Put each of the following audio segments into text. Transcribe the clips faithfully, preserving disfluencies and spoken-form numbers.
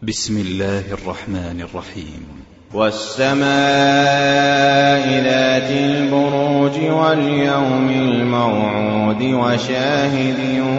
بسم الله الرحمن الرحيم. والسماء ذات البروج واليوم الموعود وشاهد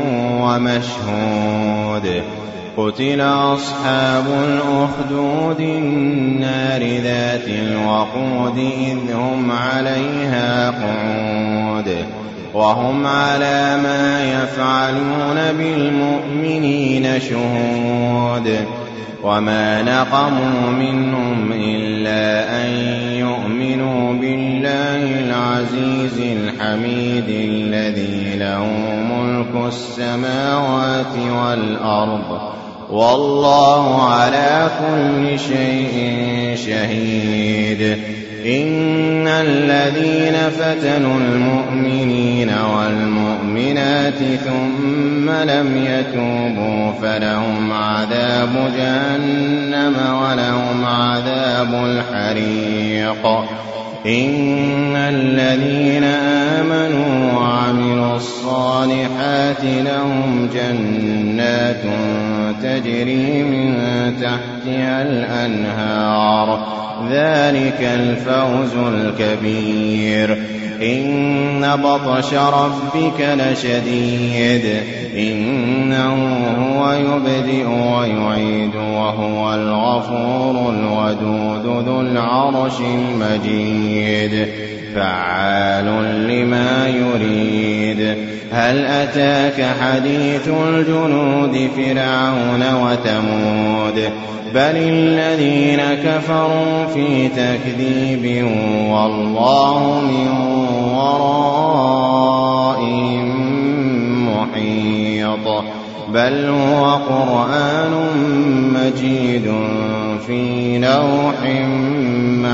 ومشهود. قتل أصحاب الأخدود النار ذات الوقود إذ هم عليها قعود وهم على ما يفعلون بالمؤمنين شهود. وما نقموا منهم إلا أن يؤمنوا بالله العزيز الحميد الذي له ملك السماوات والأرض والله على كل شيء شهيد. إن الذين فتنوا المؤمنين والمؤمنات ثم لم يتوبوا فلهم عذاب جهنم ولهم عذاب الحريق. إن الذين آمنوا وعملوا الصالحات لهم جنات تجري من تحتها الأنهار ذلك الفوز الكبير. إن بطش ربك لشديد إنه هو يبدئ ويعيد وهو الغفور الودود ذو العرش المجيد فعال لما يريد. هل أتاك حديث الجنود فرعون وثمود بل الذين كفروا في تكذيب والله من ورائهم محيط. بل هو قرآن مجيد في لوح